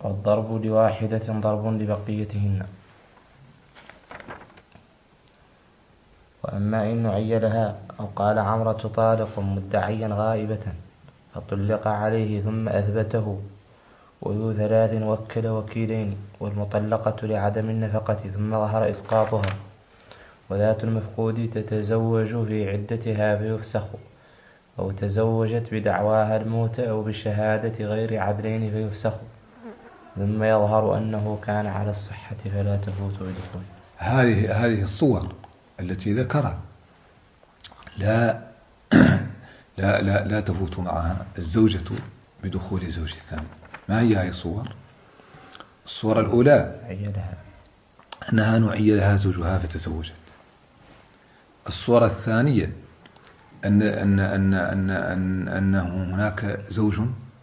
والضرب لواحدة ضرب لبقيتهن. وأما إن عيلها أو قال عمرة طالق مدعيا غائبة فطلق عليه ثم أثبته وذو ثلاث وكل وكيلين، والمطلقة لعدم النفقة ثم ظهر إسقاطها، وذات المفقود تتزوج في عدتها فيفسخ، أو تزوجت بدعواها الموت أو بشهادة غير عدلين فيفسخ، ثم يظهر أنه كان على الصحة فلا تفوت بدخول. هذه الصور التي ذكرها لا تفوت معها الزوجة بدخول الزوج الثاني. ما هي هذه الصور؟ الصورة الأولى أنها نعي لها زوجها فتزوجت. الصورة الثانية أنه هناك زوج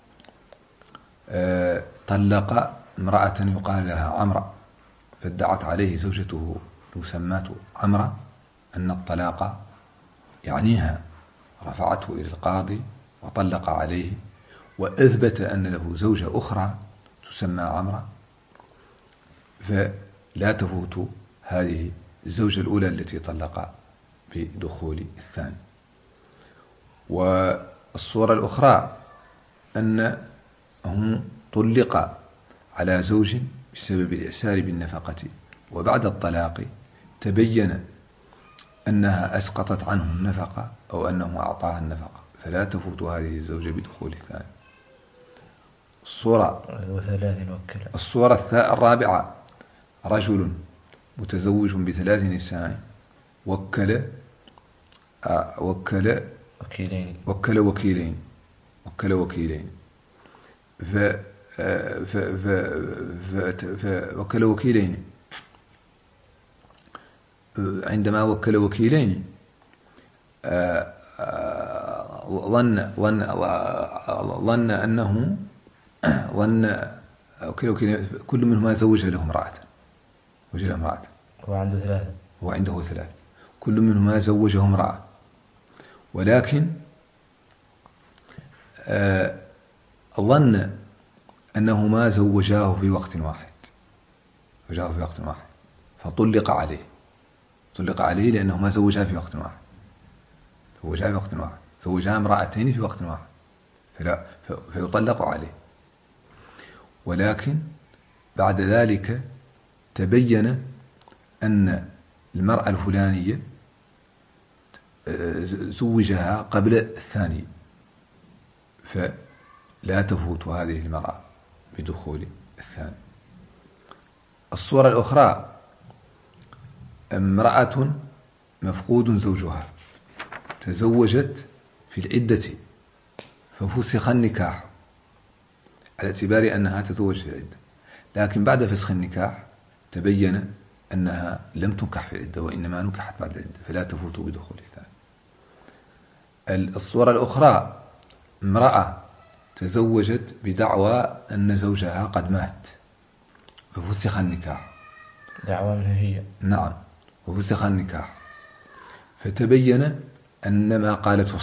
طلق امرأة يقال لها عمرة، فادعت عليه زوجته المسماة عمرة أن الطلاق يعنيها، رفعته إلى القاضي وطلق عليه، وأثبت أن له زوجة أخرى تسمى عمرة، فلا تفوت هذه الزوجة الأولى التي طلق بدخول الثاني. والصورة الأخرى أنه طلق على زوج بسبب الإعسار بالنفقة، وبعد الطلاق تبين أنها أسقطت عنه النفقة أو أنه أعطاها النفقة، فلا تفوت هذه الزوجة بدخول الثاني. الصورة الرابعة رجل متزوج بثلاث نساء وكل وكيلين فوكل وكيلين. عندما وكل وكيلين ظن أنه كل منهما زوج له امرأة. هو عنده ثلاثة، كل منهما زوجه امرأة، ولكن ظن أنهما زوجاه في وقت واحد، فطلق عليه لأنهما زوجاه في وقت واحد، زوجاه امرأتين في وقت واحد، فيطلق عليه. ولكن بعد ذلك تبين أن المرأة الفلانية زوجها قبل الثاني، فلا تفوت هذه المرأة بدخول الثاني. الصورة الأخرى امرأة مفقود زوجها تزوجت في العدة ففسخ النكاح على اعتبار أنها تزوج في العدة، لكن بعد فسخ النكاح تبين أنها لم تنكح في العدة وإنما نكحت بعد العدة، فلا تفوت بدخول الثاني. الصورة الأخرى امرأة تزوجت بدعوى أن زوجها قد مات ففسخ النكاح، دعوى منها هي. نعم، وفسخ النكاح، فتبين أن ما قالته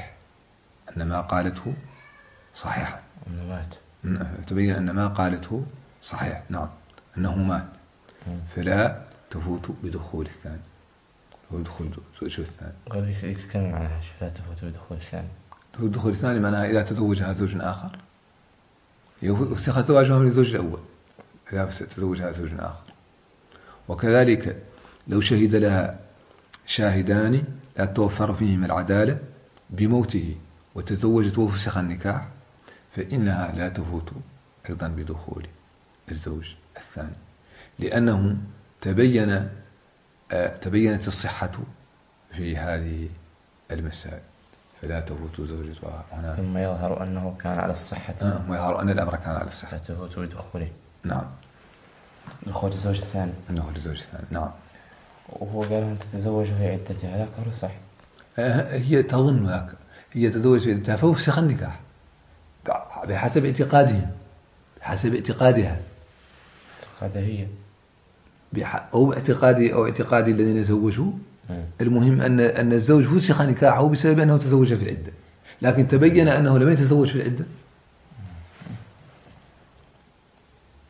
صحيح، تبين أن ما قالته صحيح، نعم، أنه مات، فلا تفوت بدخول الثاني ودخول زوجه الثاني. كم معناها لا تفوت بدخول الثاني؟ تفوت بدخول الثاني معناها إذا تزوجها زوج آخر، يفسخ زواجها من الزوج الأول إذا تزوجها زوج آخر. وكذلك لو شهد لها شاهدان لا توفر فيهما العدالة بموته وتزوجت وفسخ النكاح، فإنها لا تفوت أيضا بدخول الزوج الثاني، لأنه تبينت الصحة في هذه المسائل، فلا تفوت زوجتها هنا. ثم يظهر أنه كان على الصحة، ويظهر أن الأمر كان على الصحة، لا تفوت بدخوله. نعم، دخول الزوج الثاني. نعم. وهو قال أن تتزوج في عدتها، هذا كفر صح. هي تظن هكذا، هي تتزوج في عدتها فوسخ النكاح بحسب اعتقادها هي أو اعتقاد الذين زوجوا. المهم أن الزوج فسخ نكاحه بسبب أنه تزوج في العدة، لكن تبين أنه لم يتزوج في العدة،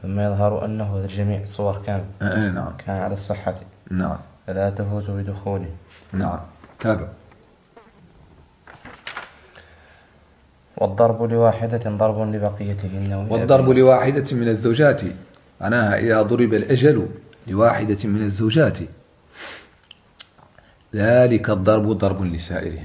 ثم يظهر أنه الجميع صور كان نعم كان على الصحة نعم فلا تفوت بدخوله. نعم. تابع. والضرب لواحدة ضرب لبقيتهن. والضرب لواحدة من الزوجات معناها إذا ضرب الأجل لواحدة من الزوجات ذلك الضرب ضرب لسائرهن.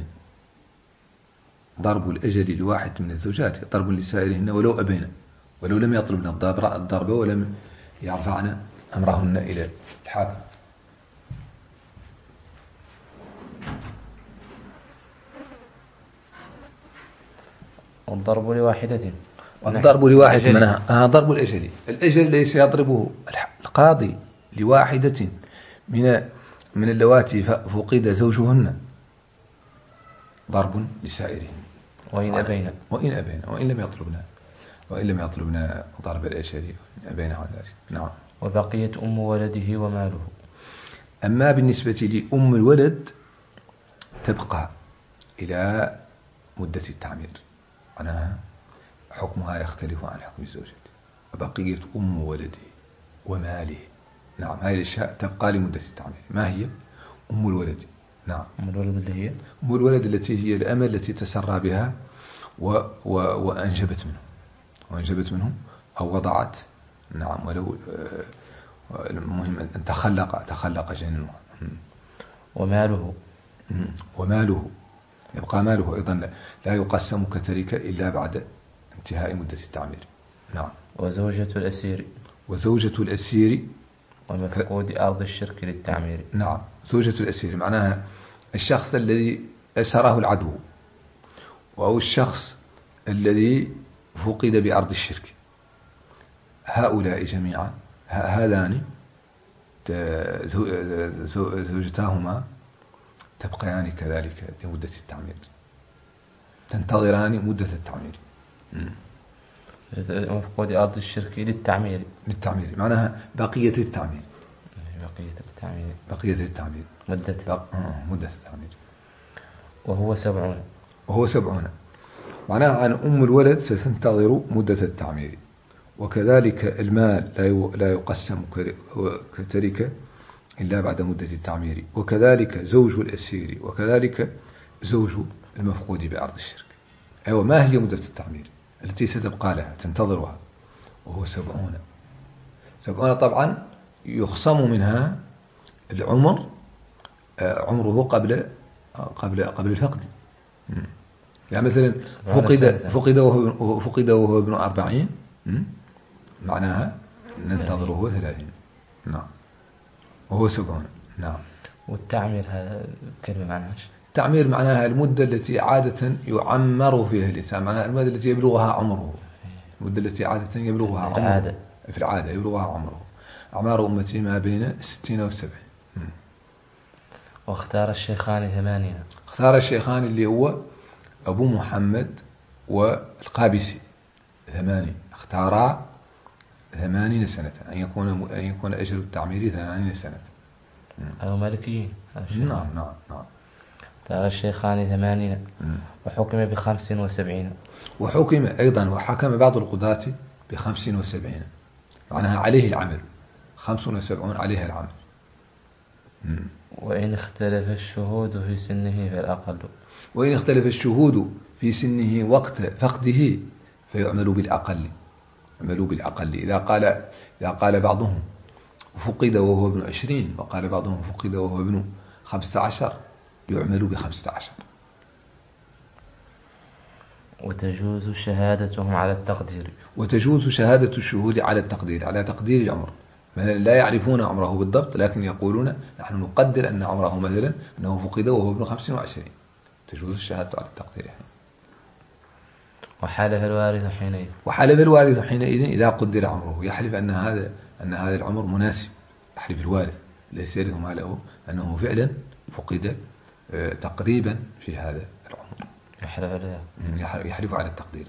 ضرب الأجل لواحد من الزوجات ضرب لسائرهن ولو أبين، ولو لم يطلبن الضرب ولم يرفعن أمرهن إلى الحاكم. والضرب لواحدة. والضرب لواحد منها ضرب الأجل. الأجل ليس يضربه القاضي لواحدة من اللواتي فقد زوجهن، ضرب لسائرهن وإن أبين وإن لم يطلبنا ضرب الأجل وإن أبين عن ذلك. نعم. وبقية أم ولده وماله. أما بالنسبة لأم الولد تبقى إلى مدة التعمير، معناها حكمها يختلف عن حكم الزوجة. وبقية أم ولده وماله، نعم، هذه الأشياء تبقى لمدة التعمير. ما هي أم الولد؟ نعم، أم الولد اللي هي أم الولد التي هي الأمة التي تسرى بها وأنجبت منه أو وضعت، نعم، ولو المهم أن تخلق جنينها. وماله يبقى ماله أيضا لا يقسم كتركة إلا بعد انتهاء مدة التعمير. نعم. وزوجة الأسير ومفقود أرض الشرك للتعمير. نعم. زوجة الأسير معناها الشخص الذي أسره العدو، أو الشخص الذي فقد بأرض الشرك، هؤلاء جميعا هذان زوجتاهما تبقيان كذلك لمدة التعمير، تنتظران مدة التعمير. مفقود أرض الشرك للتعمير معناها بقية التعمير مدة التعمير. وهو 70 معناها أن أم الولد ستنتظر مدة التعمير. وكذلك المال لا يقسم كتركة إلا بعد مدة التعمير، وكذلك زوج الأسير، وكذلك زوج المفقود بأرض الشرك. أيوة، ما هي مدة التعمير التي ستبقى لها تنتظرها؟ وهو 70. طبعا يخصم منها العمر، عمره قبل الفقد. يعني مثلا فقد وهو ابن 40، معناها ننتظره 30. نعم. وهو 70. نعم. والتعمير هذا كلمة معناها؟ التعمير معناها المدة التي عادة يعمر فيها الإنسان، معناها المدة التي يبلغها عمره، المدة التي عادة يبلغها عمره في العادة يبلغها عمره. أعمار أمتي ما بين 60 و70. واختار الشيخان 8. اختار الشيخان اللي هو أبو محمد والقابسي 8، اختارا 80 سنة، أن يكون أجل التعمير 80 سنة. أو مالكيين. نعم. اختار الشيخان 80. وحكم ب75. وحكم أيضا، وحكم بعض القضاة ب75، معناها عليه العمل 75 عليها العمل. وإن اختلف الشهود في سنه فالأقل. وإن اختلف الشهود في سنه وقت فقده فيعمل بالأقل. إذا قال بعضهم فقد وهو ابن 20 وقال بعضهم فقد وهو ابن 15 يعمل ب15. وتجوز شهادتهم على التقدير. وتجوز شهادة الشهود على التقدير، على تقدير العمر. مثلا لا يعرفون عمره بالضبط، لكن يقولون نحن نقدر أن عمره مثلا أنه فقد وهو ابن 25، تجوز الشهادة على التقدير. وحلف الوارث حينئذ إذا قدر عمره، يحلف أن هذا العمر مناسب. يحلف الوارث ليس يرث ماله أنه فعلا فقد تقريبا في هذا العمر، يحلف على التقدير.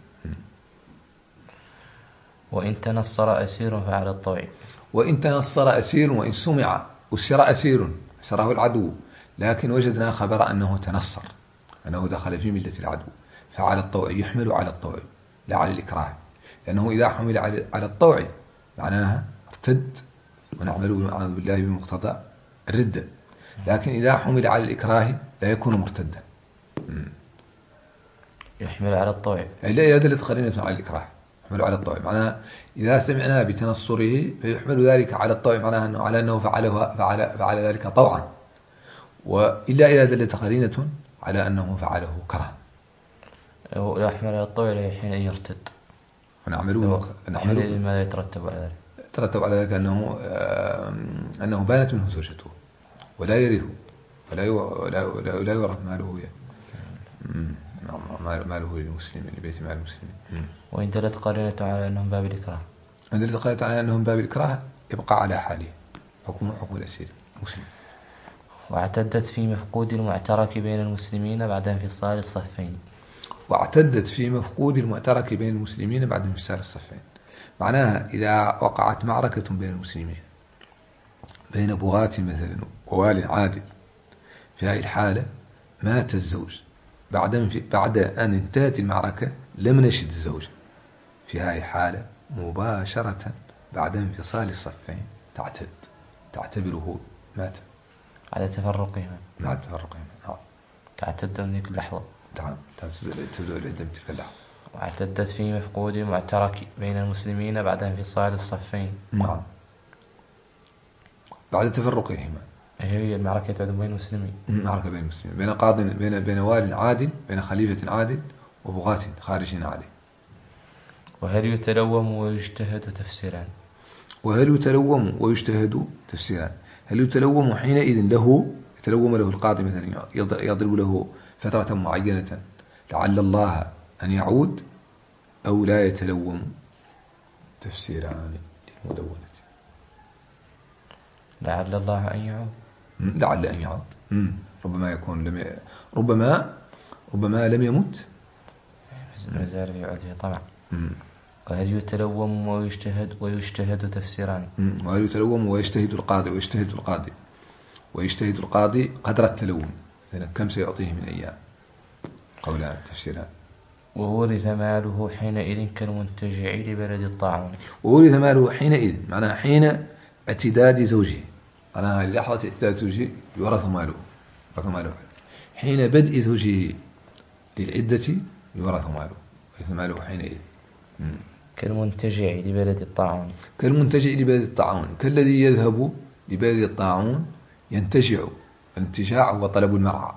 وإن تنصر أسير فعلى الطوع. وإن تنصر أسير، وإن سمع أسر أسير أسره العدو، لكن وجدنا خبر أنه تنصر، أنه دخل في ملة العدو، فعلى الطوع، يحمل على الطوع لا على الإكراه، لأنه إذا حمل على الطوع معناها ارتد، ونعمل بالله بمقتضى الردة. لكن إذا حمل على الإكراه لا يكون مرتدا. يحمل على الطوع، لا يدل قرينة على الإكراه، يحمل على الطوع. معناها إذا سمعنا بتنصره فيحمل ذلك على الطوع، معناها أنه على أنه فعل ذلك طوعا، وإلا إذا دلت قرينة على أنه فعله كرها. يحمل على الطوع حين يرتد، ونعمله ماذا يترتب على ذلك؟ يترتب على ذلك أنه بانت منه زوجته ولا يرث ولا يورث ماله، ماله للمسلمين، لبيت مال المسلمين. وإن دلت قرينة على أنهم باب الإكراه، إن دلت قرينة على أنهم باب الإكراه يبقى على حاله، حكم الأسير المسلم. واعتدت في مفقود المعترك بين المسلمين بعد انفصال الصفين. واعتدت في مفقود المعترك بين المسلمين بعد انفصال الصفين، معناها إذا وقعت معركة بين المسلمين بين بغاة مثلا ووال عادل، في هذه الحالة مات الزوج بعد أن انتهت المعركة، لم نشد الزوج في هذه الحالة مباشرة بعد انفصال الصفين تعتبره مات على تفرقهما. مع تفرقهما. تعتد من تلك اللحظة. تبدأ العدة من تلك اللحظة. واعتدت في مفقود المعترك بين المسلمين بعد انفصال الصفين. نعم، بعد تفرقهما. هي المعركة تعد بين المسلمين. معركة بين المسلمين، بين قاض، بين وال عادل، بين خليفة عادل وبغاة خارجين عليه. وهل يتلوم ويجتهد تفسيران؟ وهل يتلوم ويجتهد تفسيران. هل يتلوم حينئذ يتلوم له القاضي مثلا، يضرب له فترة معينة لعل الله أن يعود، أو لا يتلوم؟ تفسيران للمدونة. لعل الله أن يعود. لعل أن يعود. ربما يكون ربما لم يمت، ما زال في عوده طبعا. وهل يتلوم ويجتهد تفسيران. وهل يتلوم ويجتهد القاضي قدر التلوم، لأن كم سيعطيه من أيام؟ قولان تفسيران. وورث ماله حينئذ كالمنتجع لبلد الطاعون. وورث ماله حينئذ، معناها حين اعتداد زوجه، معناها لحظة اعتداد زوجه يورث ماله. حين بدء زوجه للعدة يورث ماله حينئذ. كالمنتجع لبلد الطاعون. كالذي يذهب لبلد الطاعون ينتجع. الانتجاع هو طلب المرعى.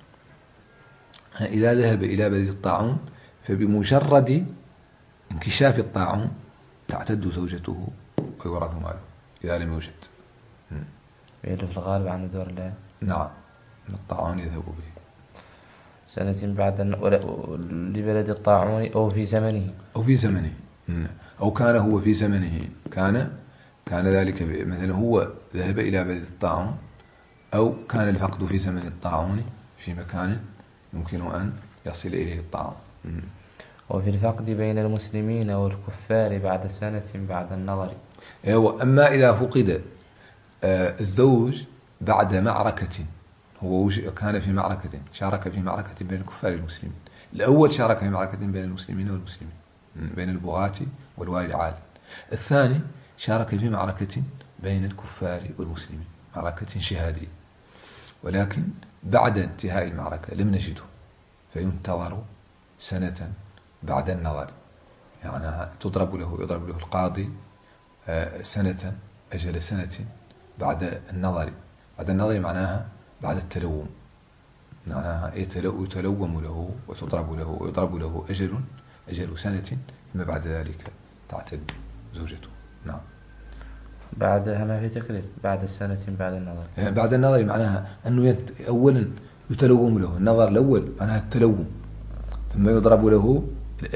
إذا ذهب إلى بلد الطاعون فبمجرد انكشاف الطاعون تعتد زوجته ويورث ماله إذا لم يوجد. يدل في الغالب عن دور الله. نعم، الطاعون يذهب به سنة بعد لبلد الطاعون أو في زمنه أو كان هو في زمنه، كان ذلك مثلا هو ذهب إلى بلد الطاعون، أو كان الفقد في زمن الطاعون في مكان يمكن أن يصل إليه الطاعون. وفي الفقد بين المسلمين والكفار بعد سنة بعد النظر. أما إذا فقد الزوج بعد معركة، هو كان في معركة، شارك في معركة بين الكفار والمسلمين. الأول شارك في معركة بين المسلمين والمسلمين، بين البغاة والوالي العادل. الثاني شارك في معركة بين الكفار والمسلمين، معركة شهادية، ولكن بعد انتهاء المعركة لم نجده، فينتظر سنة بعد النظر. يعني يضرب له القاضي سنة، أجل سنة بعد النظر. بعد النظر معناها بعد التلوم، معناها يتلوم له ويضرب له أجل سنة، ثم بعد ذلك تعتد زوجته. نعم. بعدها ما في تكرير، بعد سنة بعد النظر. بعد النظر معناها أنه أولا يتلوم له، النظر الأول معناها التلوم، ثم يضرب له،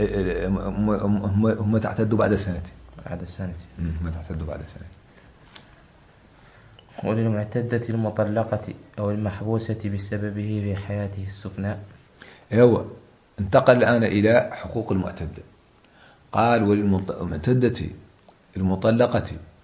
هم تعتد بعد سنة. هم تعتد بعد سنة. وللمعتدة المطلقة أو المحبوسة بسببه في حياته السفناء. انتقل الآن إلى حقوق المعتدة. قال وللمعتدة المطلقة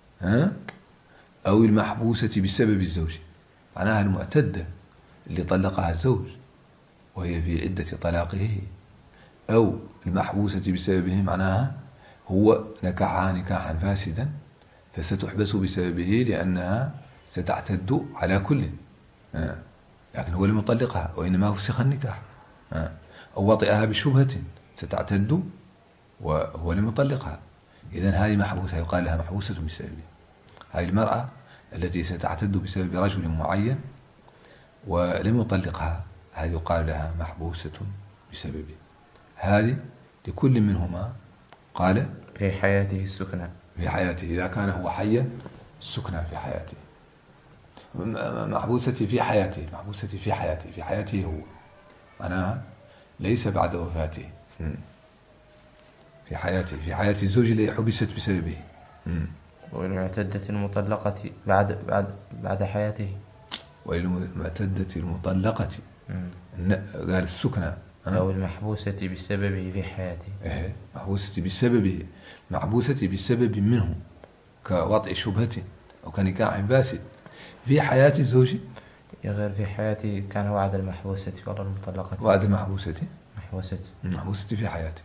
أو المحبوسة بسبب الزوج، معناها المعتدة اللي طلقها الزوج وهي في عدة طلاقه، أو المحبوسة بسببه، معناها هو نكحها نكاحا فاسدا فستحبس بسببه لأنها ستعتد على كل، لكن هو لم يطلقها وإنما فسخ النكاح، أو وطئها بشبهة ستعتد وهو لم يطلقها، إذن هذه محبوسة، يقال لها محبوسة بسببه. هذه المرأة التي ستعتد بسبب رجل معين ولم يطلقها، هذه يقال لها محبوسة بسببه. هذه لكل منهما قال في حياته السكنى، في حياته إذا كان هو حيا السكنى في حياته، محبوسة في حياته، محبوسة في حياته، في حياته هو، معناها ليس بعد وفاته، في حياته، في حياة الزوج الذي حبست بسببه. والمعتدة المطلقة بعد حياته، والمعتدة المطلقة قال السكنى أو المحبوسة بسببه في حياته، محبوسة بسببه، محبوسة بسبب منه كوضع شبهة أو كنكاح فاسد في حياة الزوج، غير في حياته كان وعد المحبوسة ولا المطلقة، وعد المحبوسة محبوسة في حياته،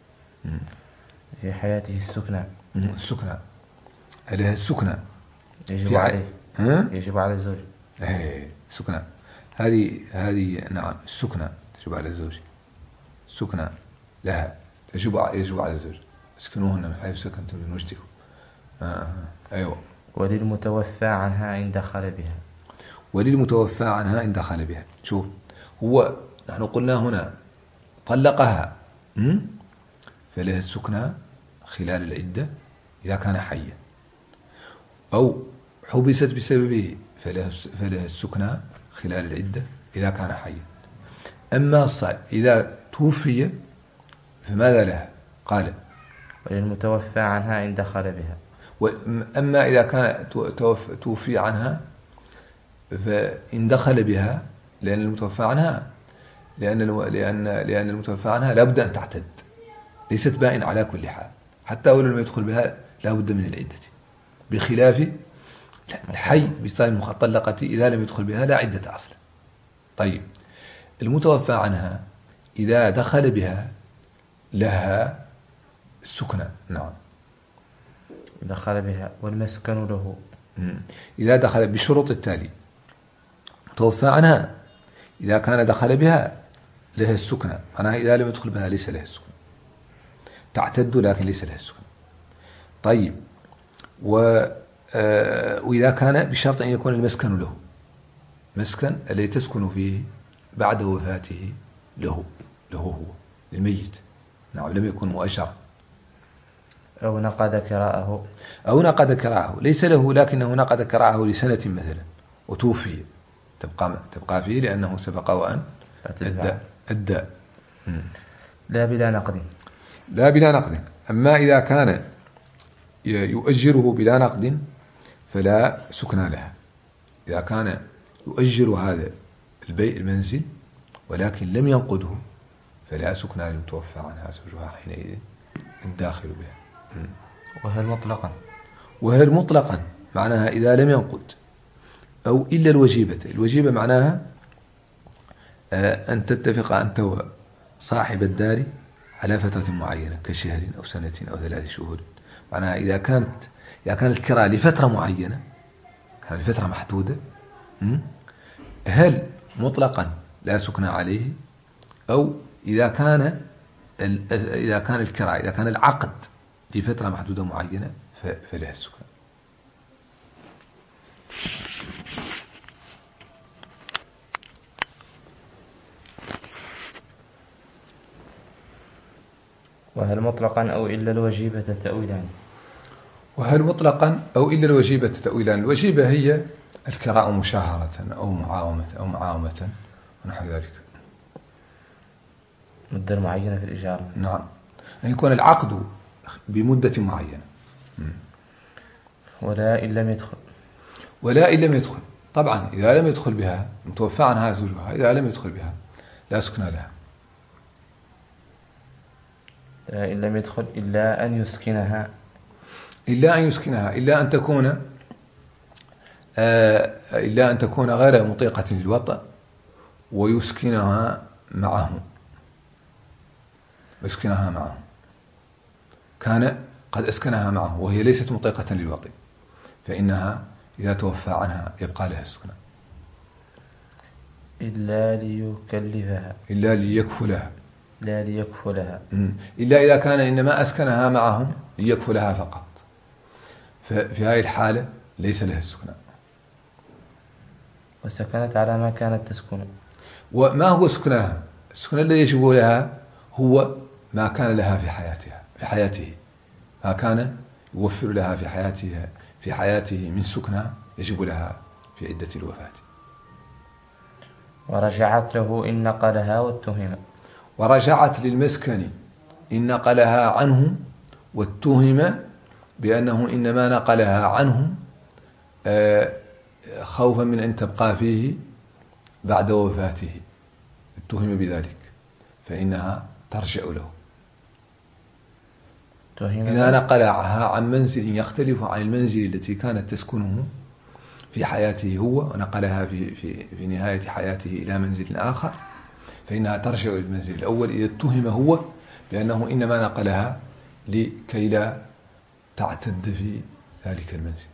في حياته السكنى، السكنى عليها السكنى يجب عليه، يجب على الزوج، السكنى هذه نعم السكنى تجب على الزوج، السكنى لها يجب على الزوج، اسكنوهن من حيث سكنتم من وجدكم. أيوة. وللمتوفى عنها إن دخل بها، وللمتوفى عنها إن دخل بها. شوف، هو نحن قلنا هنا طلقها فلها السكنى خلال العدة إذا كان حيا، أو حبست بسببه فلها السكنى خلال العدة إذا كان حيا. أما إذا توفي فماذا لها؟ قال وللمتوفى عنها إن دخل بها. أما إذا كان توفي عنها فإن دخل بها، لأن المتوفى عنها لأن المتوفى عنها لا بد أن تعتد، ليست بائن على كل حال، حتى ولو لم يدخل بها لا بد من العدة، بخلاف الحي بصيغة المطلقة إذا لم يدخل بها لا عدة أصلا. طيب، المتوفى عنها إذا دخل بها لها السكنى. نعم، دخل بها والمسكن له، إذا دخل بالشروط التالي: توفى عنها إذا كان دخل بها لها السكنى، معناها إذا لم يدخل بها ليس لها السكنى، تعتد لكن ليس لها السكنى. طيب، وإذا كان بشرط أن يكون المسكن له، مسكن الذي تسكن فيه بعد وفاته له هو للميت، نعم، لم يكن مؤجرا. أو نقد كراءه، ليس له لكنه نقد كراءه لسنة مثلا وتوفي، تبقى فيه لأنه سبق وأن أدى. لا بلا نقد. أما إذا كان يؤجره بلا نقد فلا سكن لها. إذا كان يؤجر هذا المنزل ولكن لم ينقده فلا سكن للمتوفى عنها زوجها حينئذ الداخل بها. وهل مطلقا معناها إذا لم ينقد، أو إلا الوجيبة معناها أن تتفق أنت وصاحب الدار على فترة معينة كشهر أو سنة أو 3 شهور، معناها إذا كان الكراء لفترة معينة، كان لفترة محدودة، هل مطلقا لا سكن عليه، أو إذا كان الكراء، إذا كان العقد لفترة محدودة معينة فلها السكن. وهل مطلقا أو إلا الوجيبة تأويلان. الوجيبة هي الكراء مشاهرة أو معاومة ونحو ذلك، مدة معينة في الإجارة. نعم، أن يكون العقد بمدة معينة. ولا إن لم يدخل. طبعا إذا لم يدخل بها متوفى عنها زوجها، إذا لم يدخل بها لا سكن لها. لا إن لم يدخل إلا أن يسكنها، إلا أن تكون غير مطيقة للوطأ ويسكنها معه. كان قد أسكنها معه وهي ليست مطيقة للوطأ، فإنها إذا توفى عنها يبقى لها السكنى إلا ليكلفها، إلا ليكفلها، لا ليكفلها. إلا إذا كان إنما أسكنها معهم ليكفلها فقط، ففي هذه الحالة ليس لها السكنى. وسكنت على ما كانت تسكن. وما هو سكنها؟ السكن الذي يجب لها هو ما كان لها في حياته، ما كان يوفر لها في حياته من سكنى يجب لها في عدة الوفاة. ورجعت له إن نقلها واتهم. ورجعت للمسكن إن نقلها عنه واتهم بأنه إنما نقلها عنه خوفا من أن تبقى فيه بعد وفاته، اتهم بذلك فإنها ترجع له. إذا نقلها عن منزل يختلف عن المنزل التي كانت تسكنه في حياته هو، ونقلها في نهاية حياته إلى منزل آخر، فإنها ترجع للمنزل الأول إذا اتهم هو بأنه إنما نقلها لكي لا تعتد في ذلك المنزل.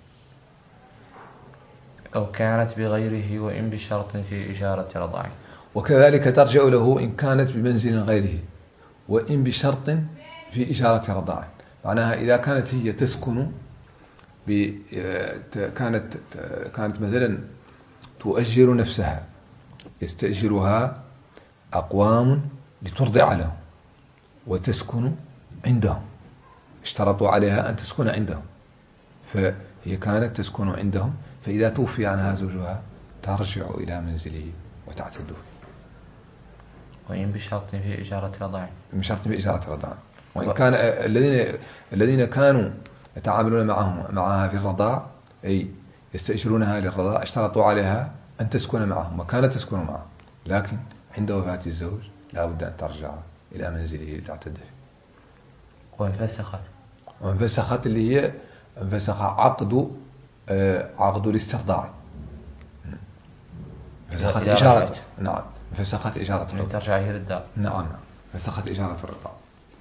أو كانت بغيره وإن بشرط في إشارة رضاع. وكذلك ترجع له إن كانت بمنزل غيره وإن بشرط في إشارة رضاع. معناها إذا كانت هي تسكن كانت مثلا تؤجر نفسها، يستأجرها أقوام لترضع لهم وتسكن عندهم، اشترطوا عليها أن تسكن عندهم، فهي كانت تسكن عندهم، فإذا توفي عنها زوجها ترجع إلى منزله وتعتد فيه. وإن بشرط في إشارة رضاع. من شرط في إشارة رضاع. وإن كان الذين كانوا يتعاملون معها في الرضاع، أي يستأجرونها للرضاع، اشترطوا عليها أن تسكن معهم وكانت تسكن معهم، لكن عند وفاة الزوج لا بد أن ترجع إلى منزله لتعتد فيه. وانفسخت اللي هي انفسخ عقد الاسترضاع، فسخت إشارة. نعم، فسخت إشارة الرضاع. ترجع إلى الدار. نعم، فسخت إشارة الرضاع.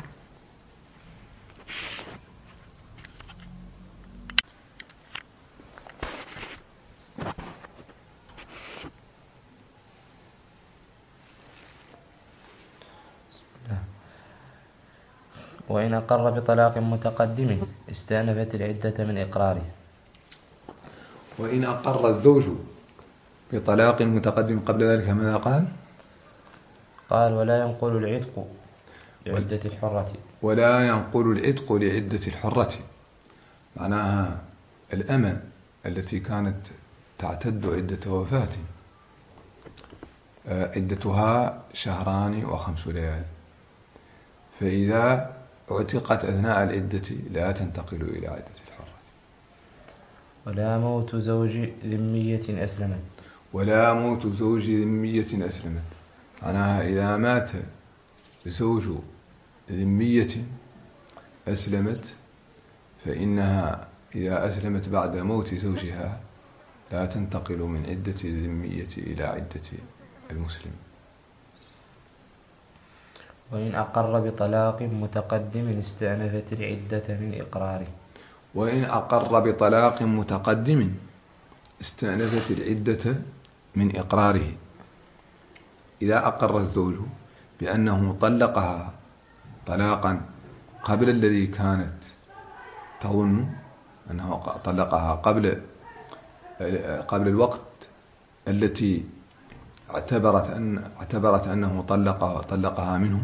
وإن أقر بطلاق متقدم استأنفت العدة من إقراره. وإن أقر الزوج بطلاق متقدم قبل ذلك ماذا قال؟ قال ولا ينقل العتق لعدة الحرة. ولا ينقل العتق لعدة الحرة، معناها الأمة التي كانت تعتد عدة وفاة عدتها 2 و5 ليال، فإذا اعتقت أثناء العدة لا تنتقل إلى عدة الحرة. ولا موت زوج ذمية أسلمت. ولا موت زوج ذمية أسلمت، معناها إذا مات زوج ذمية أسلمت، فإنها إذا أسلمت بعد موت زوجها لا تنتقل من عدة الذمية إلى عدة المسلم. وإن أقر بطلاق متقدم استأنفت العدة من إقراره. وإن أقر بطلاق متقدم استأنفت العدة من إقراره. إذا أقر الزوج بأنه طلقها طلاقا قبل الذي كانت تظن أنه طلقها قبل الوقت التي اعتبرت أنه طلقها منه،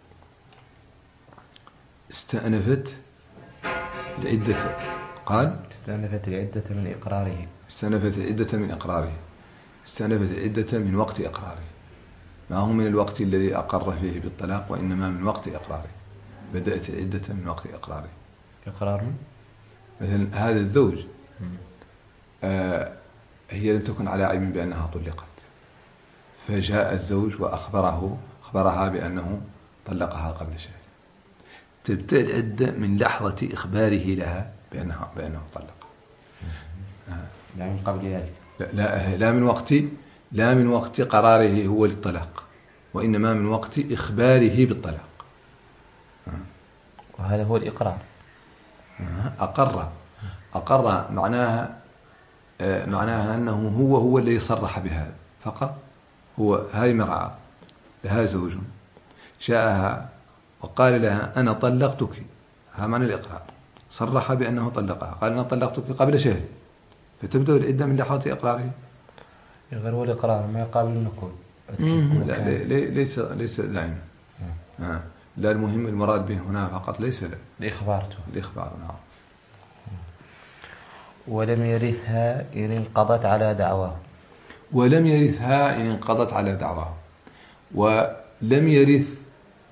استأنفت العدة. قال استأنفت العدة من إقراره. استأنفت العدة من إقراره، استأنفت العدة من وقت إقراره، ما هو من الوقت الذي أقر فيه بالطلاق، وإنما من وقت إقراره. بدأت العدة من وقت إقراره. إقرار مثلا هذا الزوج هي لم تكن على علم بأنها طلقت، فجاء الزوج أخبرها بأنه طلقها قبل شهر، تبدأ العدة من لحظة إخباره لها بأنه طلق. لا من قبل ذلك. لا من وقت قراره هو للطلاق، وإنما من وقت إخباره بالطلاق. وهذا هو الإقرار. أقر معناها أنه هو الذي صرح بهذا فقط. هو هاي مرأة لها زوج شاءها وقال لها أنا طلقتك، ها معنى الإقرار، صرح بأنه طلقها، قال أنا طلقتك قبل شهر، فتبدأ العدة من لحظة إقراره. غير هو الإقرار ما يقابل النقول. لا ليس دائما. لا، المهم المراد به هنا فقط ليس الإخبار. نعم. ولم يرثها إن انقضت على دعواه. ولم يرثها إن انقضت على دعواه. ولم يرث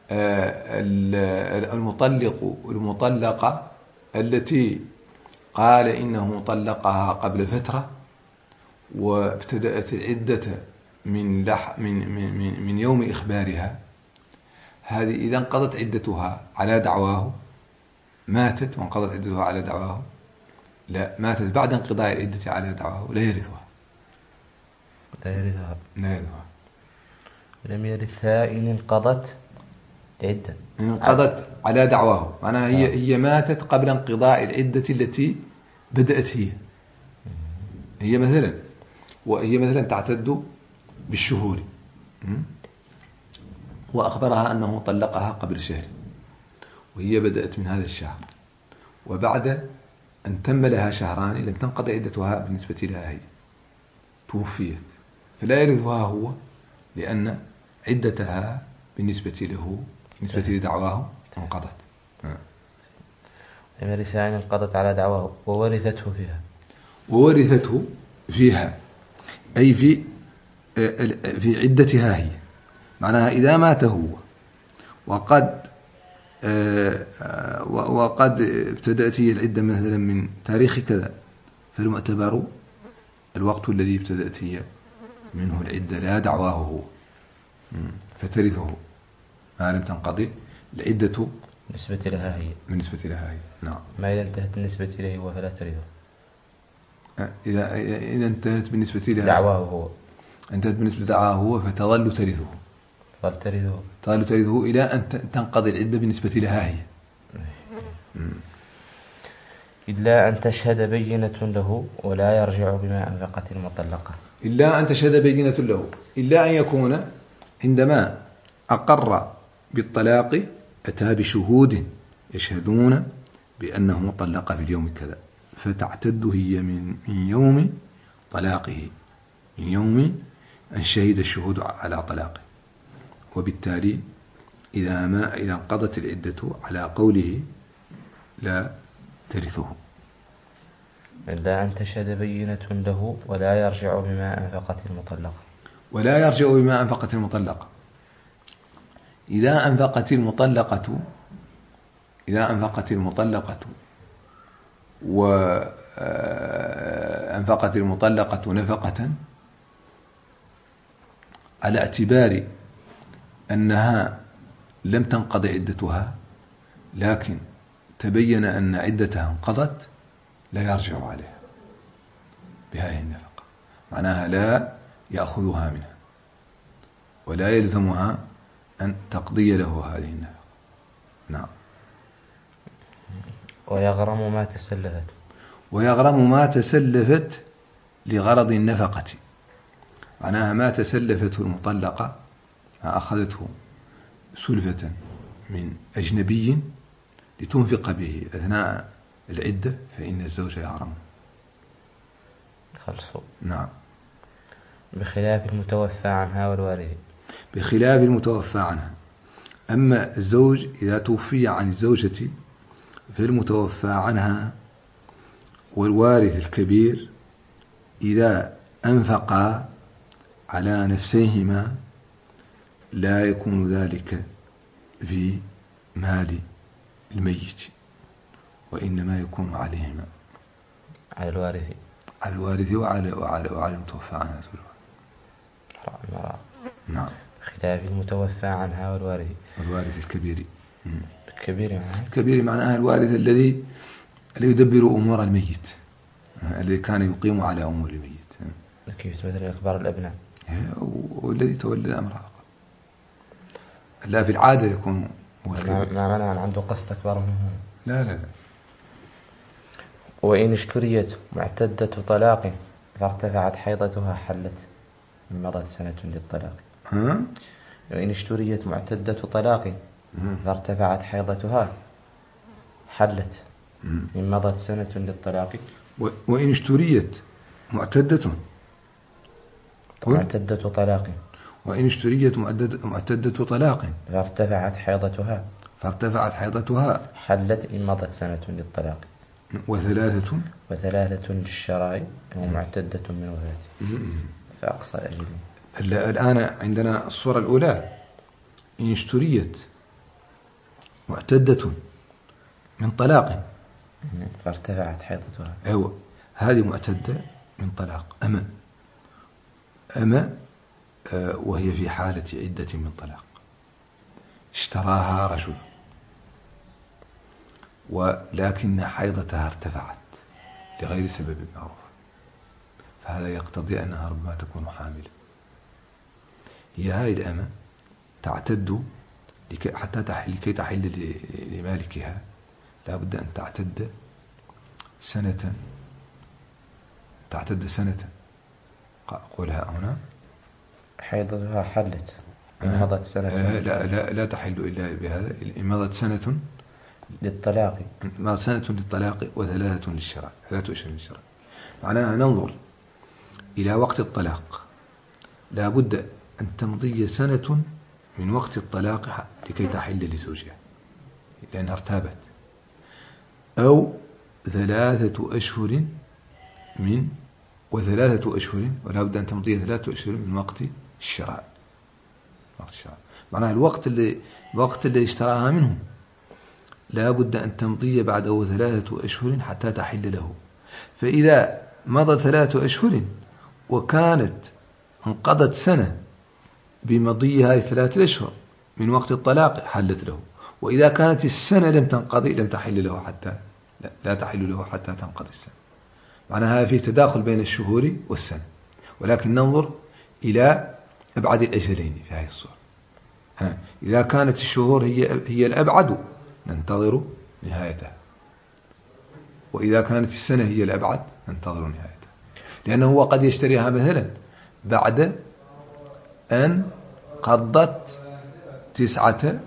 المطلقة التي قال إنه طلقها قبل فترة وابتدأت العدة من يوم إخبارها، هذه إذا انقضت عدتها على دعواه ماتت، وانقضت عدتها على دعواه، لا ماتت بعد انقضاء العدة على دعواه، لا يرثها. لم يرثها إن انقضت عدة. إن انقضت على دعواه معناها هي ماتت قبل انقضاء العدة التي بدأت هي مثلا تعتد بالشهور، وأخبرها أنه طلقها قبل شهر، وهي بدأت من هذا الشهر، وبعد أن تم لها شهران لم تنقضي عدتها بالنسبة لها، هي توفيت، فلا يرثها هو لأن عدتها بالنسبة له بالنسبة لدعواه انقضت. لم يرثها إن انقضت على دعواه وورثته فيها أي في عدتها هي، معناها إذا مات هو وقد ابتدأت هي العدة مثلا من تاريخ كذا، فالمعتبر الوقت الذي ابتدأت هي منه العدة لا دعواه هو، فترثه ما لم تنقضي العدة بالنسبة لها هي. نعم. ما إذا انتهت بالنسبة إليه هو فلا ترثه. إذا انتهت بالنسبة لها دعواه هو، انتهت بالنسبة دعواه هو، فتظل ترثه إلى أن تنقضي العدة بالنسبة لها هي. إلا أن تشهد بينة له ولا يرجع بما أنفقت المطلقة. إلا أن تشهد بينة له، إلا أن يكون عندما أقر بالطلاق أتى بشهود يشهدون بأنه طلق في اليوم كذا، فتعتد هي من يوم طلاقه، من يوم أن شهد الشهود على طلاقه، وبالتالي إذا انقضت العدة على قوله لا ترثه. إلا أن تشهد بينة له ولا يرجع بما أنفقت المطلقة. إذا أنفقت المطلقة نفقة على اعتبار أنها لم تنقض عدتها، لكن تبين أن عدتها انقضت، لا يرجع عليها بهذه النفقة، معناها لا يأخذها منها ولا يلزمها أن تقضي له هذه النفقة. نعم. ويغرم ما تسلفت لغرض النفقة، معناها ما تسلفته المطلقة، ما أخذته سلفة من أجنبي لتنفق به أثناء العدة، فإن الزوج يغرم. نعم. بخلاف المتوفى عنها والوارث. أما الزوج إذا توفي عن الزوجة فالمتوفى عنها والوارث الكبير إذا أنفقا على نفسيهما لا يكون ذلك في مال الميت، وإنما يكون عليهما، على الوارث وعلى المتوفى عنها. نعم. خلاف المتوفى عنها والوارث الكبير. الكبير معناها الوارث الذي يدبر أمور الميت، الذي كان يقيم على أمور الميت، كيف مثل أكبر الأبناء، والذي تولى الأمر. لا، في العادة يكون ما منع عنده قصد أكبر منه. لا. وإن اشتريت معتدة طلاق فارتفعت حيضتها حلت إن مضت سنة للطلاق. وإن اشتريت معتدة طلاق فارتفعت حيضتها حلت إن مضت سنة للطلاق. وإن اشتريت معتدة طلاق وإن اشتريت معتدة طلاق فارتفعت حيضتها حلت إن مضت سنة للطلاق. وثلاثة للشرائع ومعتدة من وفاته فأقصى أجل. الآن عندنا الصورة الأولى إن اشتريت معتدة من طلاق فارتفعت حيضتها. أيوة، هذه معتدة من طلاق أما وهي في حالة عدة من طلاق، اشتراها رجل ولكن حيضتها ارتفعت لغير سبب معروف، فهذا يقتضي أنها ربما تكون حاملة. هي هذه الأمة تعتد لكي تحل لمالكها لا بد أن تعتد سنة قولها هنا حيضتها حلت إن مضت سنة. لا تحل إلا بهذا. إن مضت سنة للطلاق وثلاثة للشراء، 3 أشهر للشراء. معناها ننظر إلى وقت الطلاق، لا بد أن تمضي سنة من وقت الطلاق لكي تحل لزوجها لأنها ارتابت، أو 3 أشهر و3 أشهر، ولا بد أن تمضي 3 أشهر من وقت الشراء. معناها الوقت اللي اشتراها منه لا بد أن تمضي بعده 3 أشهر حتى تحل له. فإذا مضى 3 أشهر وكانت انقضت سنة بمضي هذه 3 أشهر من وقت الطلاق حلت له، وإذا كانت السنة لم تنقضي لم تحل له لا تحل له حتى تنقضي السنة. معناها في تداخل بين الشهور والسنة، ولكن ننظر إلى أبعد الأجلين في هذه الصورة. إذا كانت الشهور هي الأبعد ننتظر نهايتها، وإذا كانت السنة هي الأبعد ننتظر نهايتها، لأنه هو قد يشتريها مثلا بعد أن قضت 9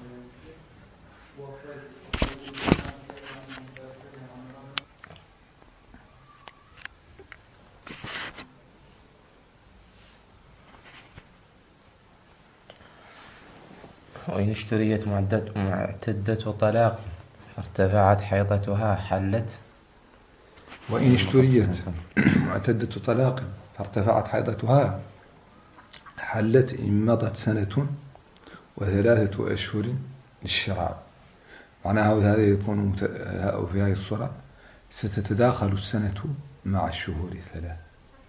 وإن اشتريت معتدة طلاق فارتفعت حيضتها حلت. وإن اشتريت معتدة طلاق فارتفعت حيضتها حلت إن مضت سنة و3 أشهر للشراء. معناها هذا يكون في هذه الصورة ستتداخل السنة مع الشهور 3.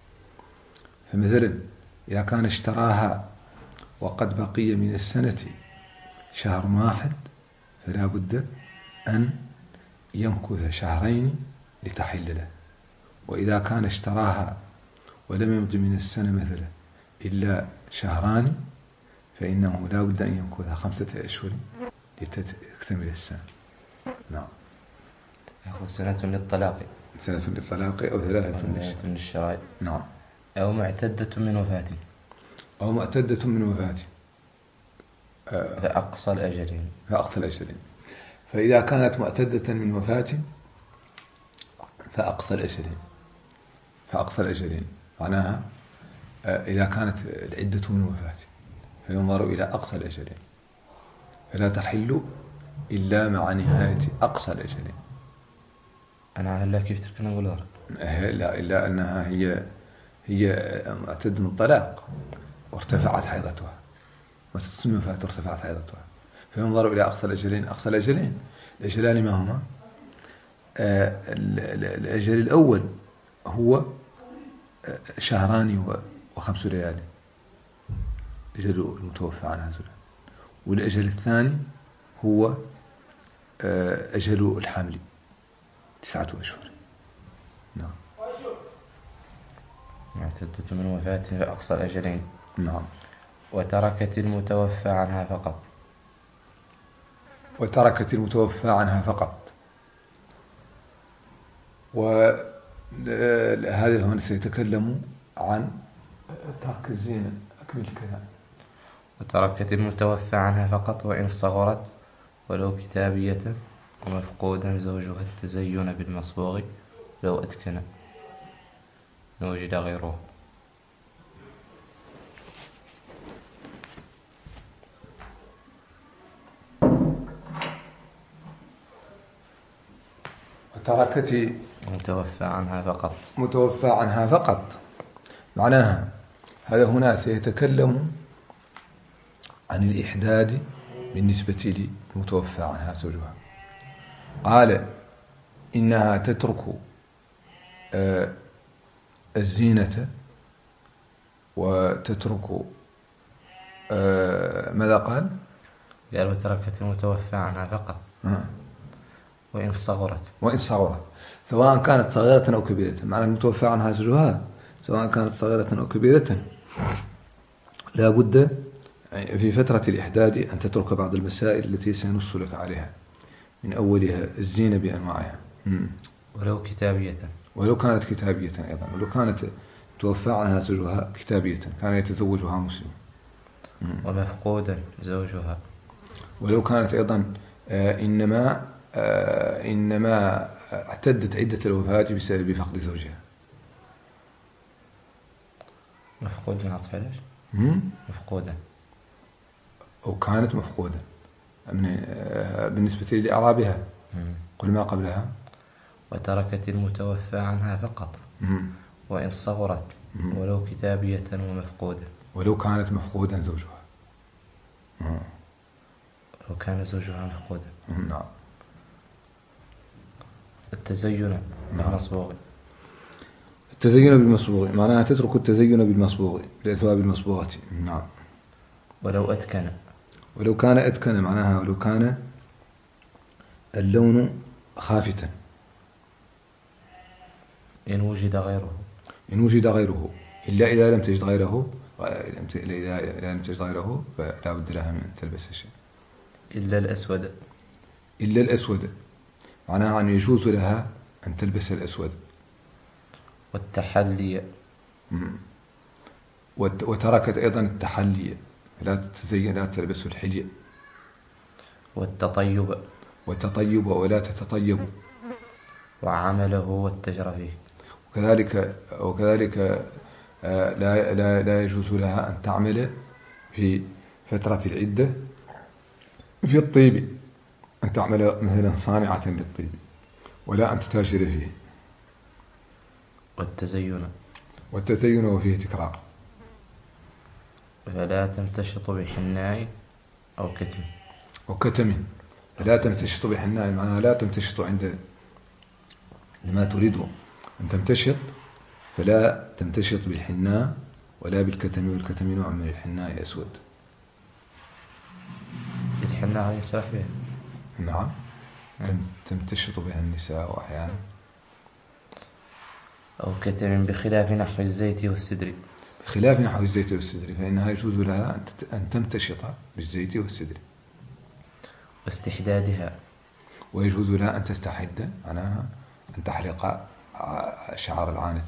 فمثلا إذا كان اشتراها وقد بقي من السنة 1 شهر فلا بد أن يمكث 2 شهر لتحل له. وإذا كان اشتراها ولم يمض من السنة مثلا إلا 2 شهر فإنه لا بد أن يمكث 5 أشهر لتكتمل السنة. نعم. سنة للطلاق أو 3 للشراء. نعم. أو معتدة من وفاة فأقصى الأجلين. فإذا كانت معتدة من وفاة فأقصى الأجلين. معناها إذا كانت العدة من وفاة فينظر إلى أقصى الأجلين، فلا تحل إلا مع نهاية أقصى الأجلين. أنا على الله كيف تركنا نقول لا، إلا أنها هي معتدة من طلاق وارتفعت حيضتها، معتدة من وفاة وارتفعت حيضتها، فينظر إلى أقصى الأجلين. الأجلان ما هما؟ الأجل الأول هو 2 شهر و5 ليال، أجل المتوفى عنها زوجها. والأجل الثاني هو أجل الحمل 9 أشهر. نعم. معتدة من وفاة فأقصى الأجلين. نعم. وتركت المتوفى عنها فقط وهذا هنا سيتكلم عن ترك الزينة. أكمل الكلام. وتركت المتوفى عنها فقط وإن صغرت ولو كتابية، ومفقودا زوجها التزين بالمصبوغ لو أتكن وجد غيره. وتركت متوفى عنها فقط معناها هذا هنا سيتكلم عن الإحداد بالنسبة للمتوفى عنها زوجها. قال إنها تترك الزينة وتترك ماذا قال؟ وتركت المتوفى عنها فقط وإن صغرت سواء كانت صغيرة أو كبيرة. معنى المتوفى عنها زوجها سواء كانت صغيرة أو كبيرة لا بد في فترة الإحداد أن تترك بعض المسائل التي سنص لك عليها، من أولها الزينة بأنواعها، ولو كانت كتابية أيضا. ولو كانت توفى عنها زوجها كتابية كان يتزوجها مسلم. ومفقودا زوجها، ولو كانت أيضا إنما اعتدت عدة الوفاة بسبب فقد زوجها. مفقودا عطفلش مفقودا وكانت مفقودة بالنسبة لأعرابها. قل ما قبلها. وتركت المتوفى عنها فقط وإن صغرت ولو كتابية ومفقودة. ولو كانت مفقودا زوجها. ولو كان زوجها مفقودا. نعم. التزين بالمصبوغ. التزين بالمصبوغ معناها تترك التزين بالمصبوغ لأثواب المصبوغة. نعم. ولو كان أتكن معناها ولو كان اللون خافتا. إن وجد غيره إلا إذا لم تجد غيره فلا بد لها من تلبس الشيء. إلا الأسود معناها أن يجوز لها أن تلبس الأسود. والتحلي. وتركت أيضا التحلي، لا تلبس الحلي. والتطيب ولا تتطيب. وعمله والتجر فيه. وكذلك لا يجوز لها أن تعمل في فترة العدة في الطيب، أن تعمل مثلا صانعة للطيب، ولا أن تتاجر فيه. والتزين وفيه تكرار. فلا تمتشط بحناء أو كتم. لا تمتشط بحناء معناها لا تمتشط لما تريد أن تمتشط، فلا تمتشط بالحناء ولا بالكتم. والكتم نوع من الحناء أسود. الحناء يسرح بها. نعم. تمتشط بها النساء أحيانا. أو كتم بخلاف نحو الزيت والسدر. فإنها يجوز لها أن تمتشط بالزيت والسدر. واستحدادها. ويجوز لها أن تستحد معناها أن تحلق شعر العانة.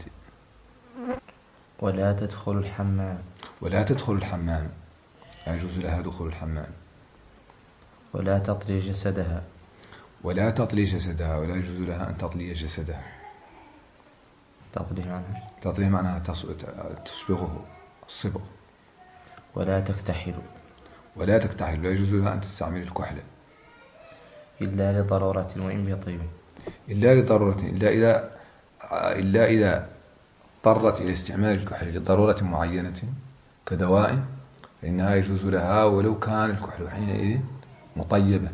ولا تدخل الحمام. لا يجوز لها دخول الحمام. ولا تطلي جسدها. ولا يجوز لها أن تطلي جسدها. تطلي معناها تصبغه الصبغ. ولا تكتحل. لا يجوز لها أن تستعمل الكحل إلا لضرورة وإن بطيب. إلا إذا اضطرت إلى استعمال الكحل لضرورة معينة كدواء، فإنها يجوز لها ولو كان الكحل حينئذ مطيبا.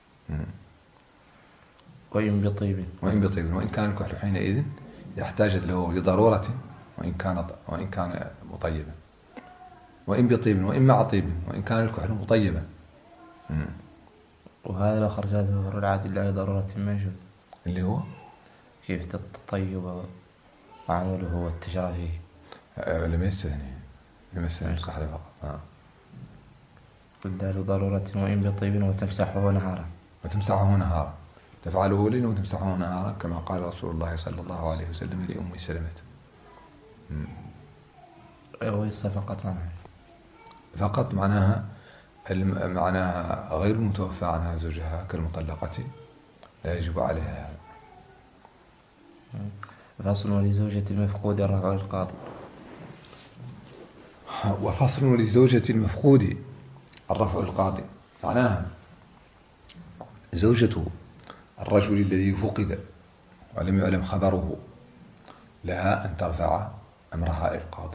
وإن بطيب. وإن كان الكحل حينئذ احتاجت له لضرورة وإن كان مطيبا. وإن بطيب وإن مع طيب وإن كان الكحل مطيبا. وهذا لو خرجت ظهور العادة إلا لضرورة موجود، اللي هو كيف التطيب وعمله والتجرى فيه. لم يستثني الكحل فقط. إلا لضرورة وإن بطيب وتمسحه نهارا. تفعله ليلا وتمسحه نهارا كما قال رسول الله صلى الله عليه وسلم لأم سلمة. وليس فقط معناها فقط معناها غير المتوفى عنها زوجها كالمطلقة لا يجب عليها هذا. فصل ولزوجة المفقود الرفع القاضي. وفصل ولزوجة المفقود الرفع القاضي معناها زوجة الرجل الذي فقد ولم يعلم خبره لها أن ترفع أمرها إلى القاضي.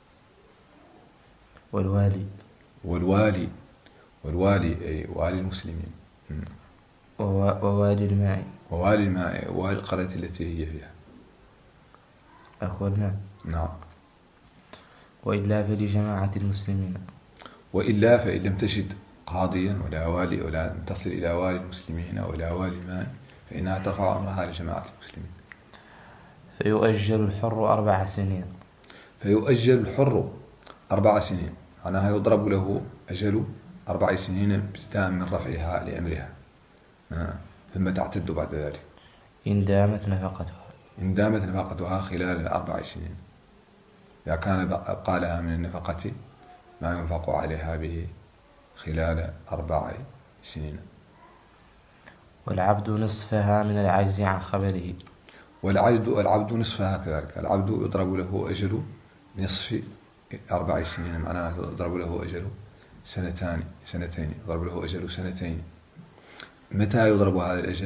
والوالي أي والي المسلمين، ووالي الماء ووالي القرية التي هي فيها أخو الماء. نعم. وإلا فلجماعة المسلمين، وإلا فإن لم تجد قاضيا ولا والي ولا تصل إلى والي المسلمين أو إلى والي الماء فإنها ترفع أمرها لجماعة المسلمين. فيؤجل الحر 4 سنين. فيؤجل الحر 4 سنين معناها يضرب له أجل 4 سنين ابتداء من رفعها لأمرها، ثم تعتد بعد ذلك إن دامت نفقتها خلال 4 سنين، إذا كان بقى لها من النفقة ما ينفق عليها به خلال 4 سنين. والعبد نصفها من العجز عن خبره. والعبد نصفها كذلك، العبد يضرب له أجل نصف 4 سنين معناها يضرب له أجل سنتين يضرب له أجل 2 متى يضرب هذا الأجل؟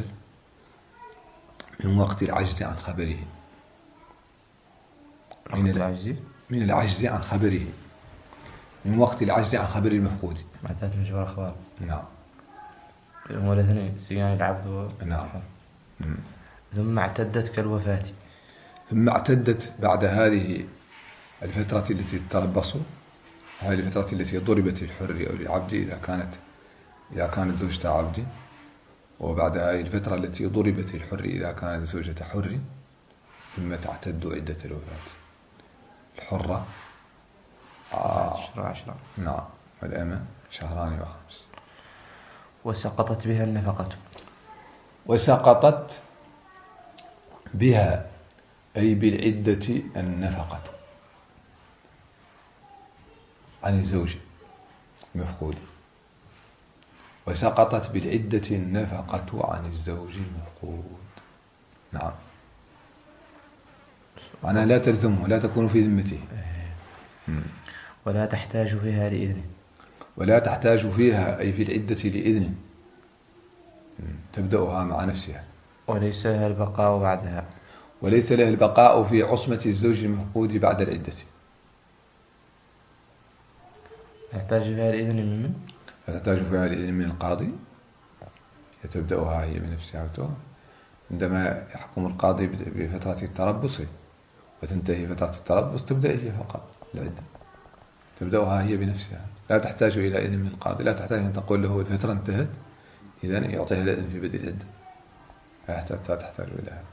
من وقت العجز عن خبره. من العجز عن خبره، من وقت العجز عن خبر المفقود. متى تنجر أخبار. نعم. هم الاثنين سيان العبد. نعم. ثم اعتدت كالوفاة. ثم اعتدت بعد هذه الفترة التي تتربص، هذه الفترة التي ضربت للحر أو للعبد إذا كانت زوجة عبد، وبعد هذه الفترة التي ضربت للحر إذا كانت زوجة حر، ثم تعتد عدة الوفاة. الحرة 10. نعم. والأمة 2 و5. وسقطت بها النفقة. وسقطت بها أي بالعدة النفقة عن الزوج المفقود. وسقطت بالعدة النفقة عن الزوج المفقود. نعم. معناها لا تلزمه، لا تكون في ذمته. ولا تحتاج فيها لإذنه. ولا تحتاج فيها أي في العدة لإذنه، تبدأها مع نفسها. وليس لها البقاء بعدها. وليس لها البقاء في عصمة الزوج المفقود بعد العدة. تحتاج فيها الإذن من من؟ فتحتاج فيها الإذن من القاضي، تبدأها هي بنفسها. عندما يحكم القاضي بفترة التربص وتنتهي فترة التربص تبدأ هي فقط العدة، تبدأها هي بنفسها، لا تحتاج إلى إذن من القاضي، لا تحتاج أن تقول له الفترة انتهت إذن يعطيها الإذن في بدء العدة، لا تحتاج إلى هذا.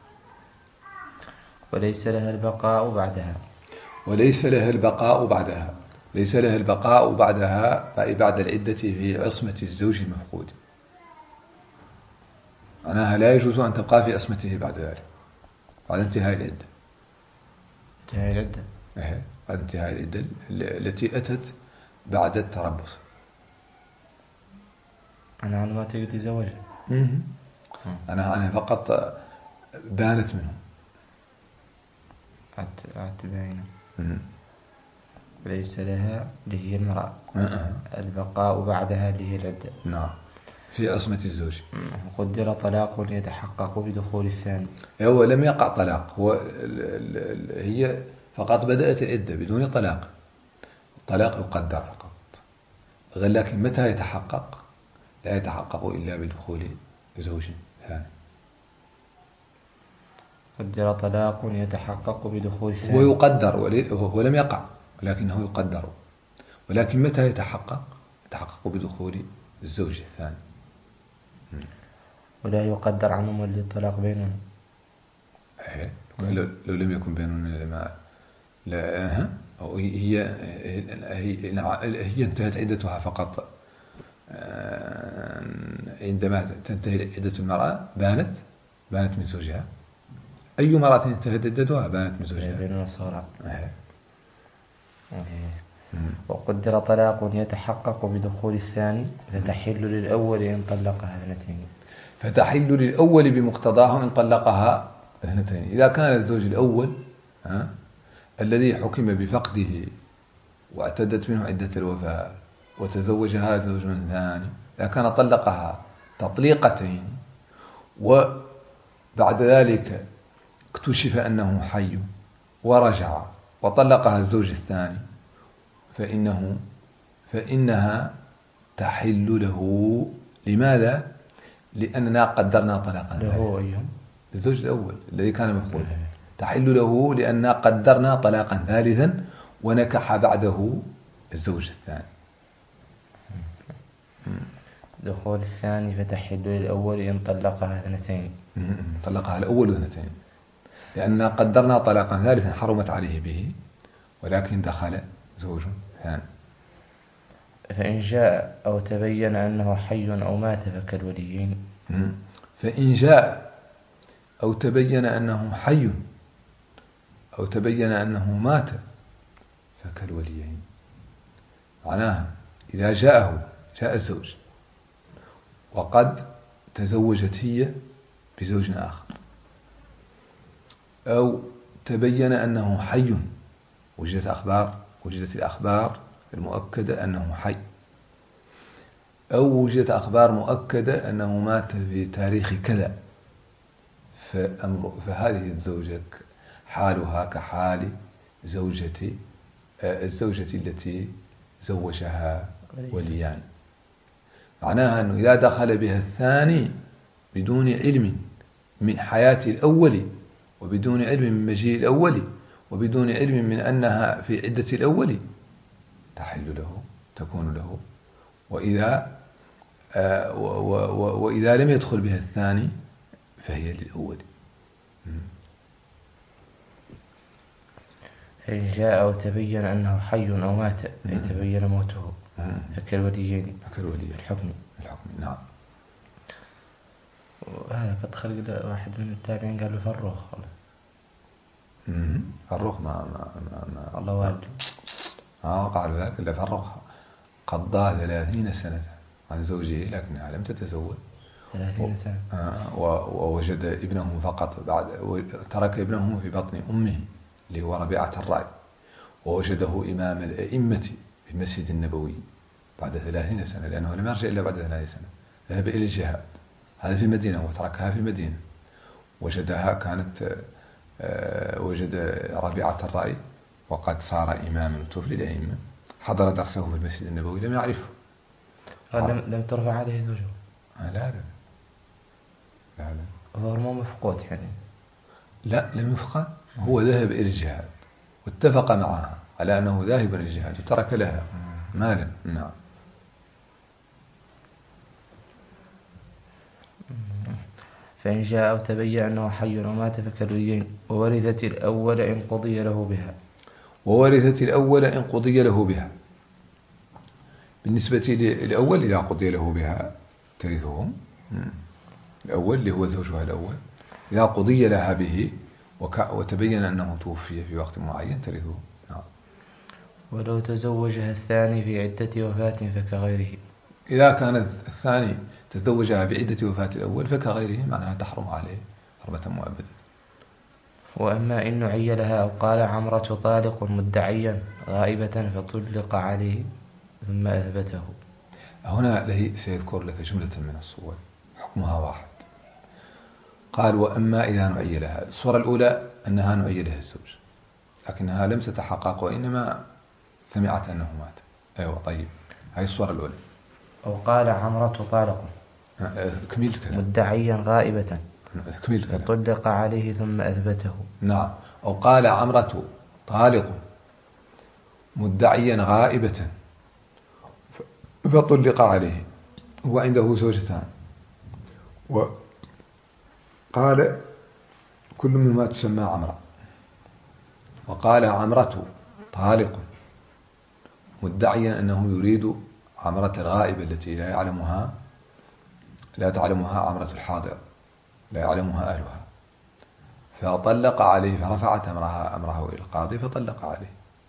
وليس لها البقاء بعدها. وليس لها البقاء بعدها. ليس لها البقاء بعدها أي بعد العدة في عصمة الزوج المفقود، معناها لا يجوز أن تبقى في عصمته بعد ذلك، بعد انتهاء العدة. انتهاء العدة. بعد انتهاء العدة التي أتت بعد التربص. أنا ما تقدر تزوجها. أنا فقط بانت منه. باينة. ليس لها اللي هي المرأة. البقاء بعدها اللي هي العدة. نعم. في عصمة الزوج. قدر طلاق يتحقق بدخول الثاني. هو لم يقع طلاق، هي فقط بدأت العدة بدون طلاق. الطلاق يقدر فقط، لكن متى يتحقق؟ لا يتحقق إلا بدخول زوج ثاني. قدر طلاق يتحقق بدخول الثاني. ويقدر ولم يقع ولكنه يقدر، ولكن متى يتحقق؟ يتحقق بدخول الزوج الثاني. ولا يقدر عموما للطلاق بينهم. لو لم يكن بينهم هي انتهت عدتها فقط عندما تنتهي عدة المرأة بانت من زوجها. أي مرأة انتهت عدتها بانت من زوجها. بالنصارى. وقدر طلاق يتحقق بدخول الثاني فتحل للأول إن طلقها اثنتين. فتحل للأول بمقتضاه إن طلقها اثنتين. إذا كان الزوج الأول الذي حكم بفقده واعتدت منه عدة الوفاة وتزوجها زوج ثاني، إذا كان طلقها تطليقتين وبعد ذلك اكتشف أنه حي ورجع وطلقها الزوج الثاني فإنها تحل له. لماذا؟ لأننا قدرنا طلاقا له الزوج الأول الذي كان مفقودا تحل له لأننا قدرنا طلاقا ثالثا ونكح بعده الزوج الثاني. دخول الثاني فتحل للأول إن طلقها اثنتين. طلقها الأول اثنتين لأننا قدرنا طلاقا ثالثا حرمت عليه به ولكن دخل زوج ثاني. فإن جاء أو تبين أنه حي أو مات فكالوليين. فإن جاء أو تبين أنه حي أو تبين أنه مات فكالوليين. معناها إذا جاء الزوج وقد تزوجت هي بزوج آخر أو تبين أنه حي وجدت الأخبار المؤكدة أنه حي أو وجدت أخبار مؤكدة أنه مات في تاريخ كذا، فهذه الزوجة حالها كحال الزوجة التي زوجها وليان. معناها أنه إذا دخل بها الثاني بدون علم من حياة الأول وبدون علم من مجيء الأول وبدون علم من أنها في عدة الأول تحل له تكون له. وإذا لم يدخل بها الثاني فهي للأول. فإن جاء أو تبين أنه حي أو مات أي تبين موته فكالوليين الحكم. نعم. وهذا قد خلق واحد من التابعين قال له فروخ. فروخ ما الله والد قالوا ذاك إلا فروخ قضى 30 سنة عن زوجه لكنها لم تتزوج 30 سنة ووجد ابنه فقط ترك ابنه في بطن أمه اللي هو ربيعة الرأي ووجده إمام الأئمة في المسجد النبوي بعد 30 سنة لأنه لم يرجع إلا بعد 30 سنة. ذهب إلى الجهاد هذا في المدينة وتركها في المدينة وجدها كانت وجد ربيعة الرأي وقد صار إمام الطفل الأئمة حضر درسه في المسجد النبوي لم يعرفه. لم ترفع عليه زوجه. لا هو مو مفقود يعني. لا لم يفقد. هو ذهب إلى الجهاد واتفق معها على أنه ذاهب إلى الجهاد وترك لها مالا. نعم. فإن جاء أو تبين أنه حي أو مات فكالوليين وورثت الأول إن قضي له بها. بالنسبة للأول إذا قضي له بها ترثهم. الأول اللي هو زوجها الأول إذا قضي لها به وتبين أنه توفي في وقت معين ترثه. نعم. ولو تزوجها الثاني في عدة وفاة فكغيره. إذا كان الثاني تزوجها بعدة وفاة الأول فكغيره معناها تحرم عليه حرمة مؤبدة. وأما إن عيلها أو قال عمرة طالق مدعيا غائبة فطلق عليه ثم أثبته. هنا له سيذكر لك جملة من الصور حكمها واحد. قال وأما إذا نعي لها. الصورة الأولى أنها نعي لها الزوج لكنها لم تتحقق وإنما سمعت أنه مات. أيوة طيب هاي الصورة الأولى. أو قال عمرة طالق كمل الكلام. مدعيا غائبة كمل الكلام. فطلق عليه ثم أثبته. نعم. أو قال عمرة طالق مدعيا غائبة فطلق عليه هو عنده زوجتان وقال كل منهما تسمى عمرة وقال عمرة طالق مدعيا أنه يريد عمرة الغائبة التي لا يعلمها لا تعلمها عمرة الحاضر، لا يعلمها أهلها، فطلق عليه، فرفعت أمره إلى القاضي فطلق عليه.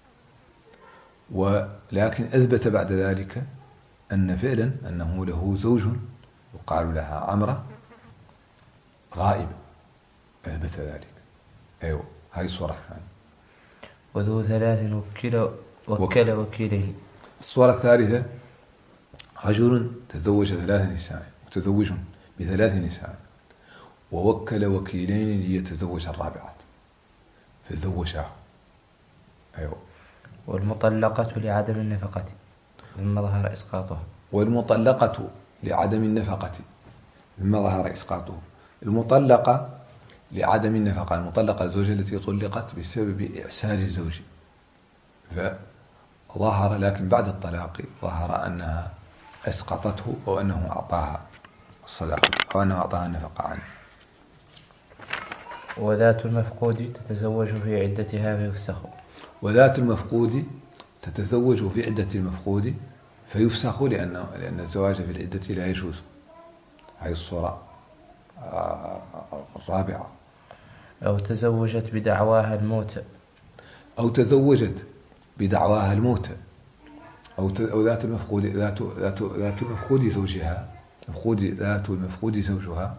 ولكن أثبت بعد ذلك أن فعلا أنه له زوج يقال لها عمرة غائبة، أثبت ذلك. أيوة، هذه الصورة الثانية. وذو ثلاث وكل وكيلين. الصورة الثالثة رجل تزوج 3 نساء، متزوج ب3 نساء، ووكل وكيلين ليتزوج الرابعة فزوجاه. أيوة. والمطلقة لعدم النفقة مما ظهر إسقاطها. والمطلقة لعدم النفقة مما ظهر إسقاطه. المطلقة لعدم النفقة، المطلقة الزوجة التي طلقت بسبب إعسار الزوج، فظهر لكن بعد الطلاق ظهر أنها أسقطته أو أنه أعطاها الصداقة أو أنه أعطاها النفقة عنه. وذات المفقود تتزوج في عدتها فيفسخ. وذات المفقود تتزوج في عدة المفقود فيفسخ، لأن الزواج في العدة لا يجوز. هذه الصورة الرابعة. أو تزوجت بدعواها الموت. أو تزوجت بدعواها الموت. أو ذات المفقود، ذات المفقود زوجها، ذات المفقود زوجها،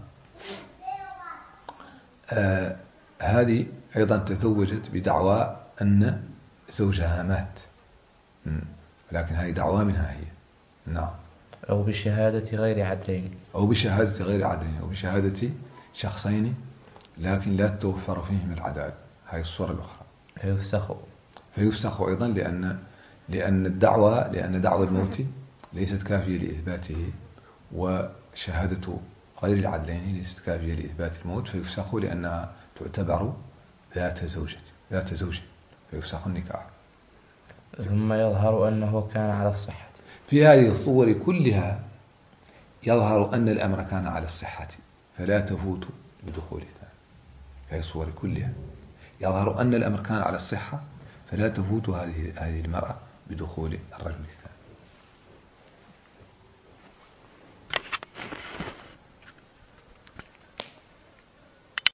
هذه أيضا تزوجت بدعوى أن زوجها مات، لكن هذه دعوى منها هي. نعم. أو بشهادة غير عدلين. أو بشهادة غير عدلين، أو بشهادة شخصين لكن لا توفر فيهم العدالة. هذه الصورة الأخرى. فيفسخ أيضا، لأن دعوى الموت ليست كافية لإثباته، وشهادة غير العدلين ليست كافية لإثبات الموت، فيفسخ لأنها تعتبر ذات زوج فيفسخ النكاح. ثم يظهر أنه كان على الصحة. في هذه الصور كلها يظهر أن الأمر كان على الصحة فلا تفوت بدخول الثاني. في هذه الصور كلها يظهر أن الأمر كان على الصحة فلا تفوت هذه المرأة بدخول الرجل الثاني.